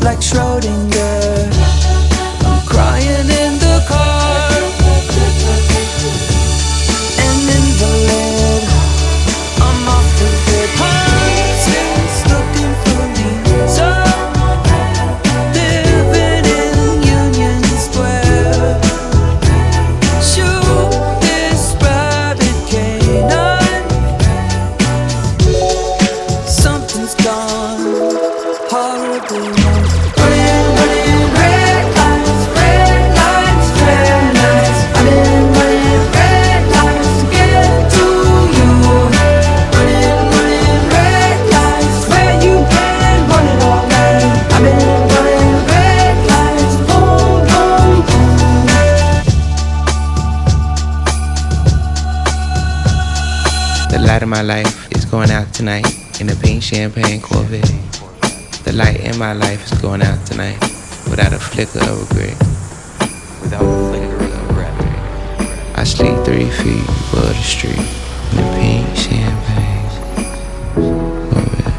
like Schrodinger. I'm crying in the car, an invalid. I'm off the grid. Horses looking for me, so living in Union Square. Shoot this rabbit canine. Something's gone horribly wrong. Running red lights, red lights, red lights. I've been running red lights to get to you. Running red lights where you can run it all night. I've been running red lights, boom, boom, boom. The light of my life is going out tonight in a pink champagne Corvette. The light in my life is going out tonight without a flicker of regret. Without a flicker of regret. I sleep 3 feet above the street in a pink champagne Corvette.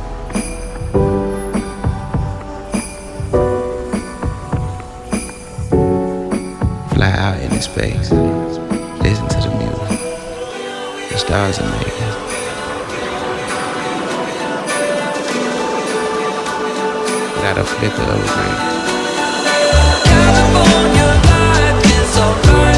Fly out into space, listen to the music. The stars are making. Without a flicker of regret. California life is alright.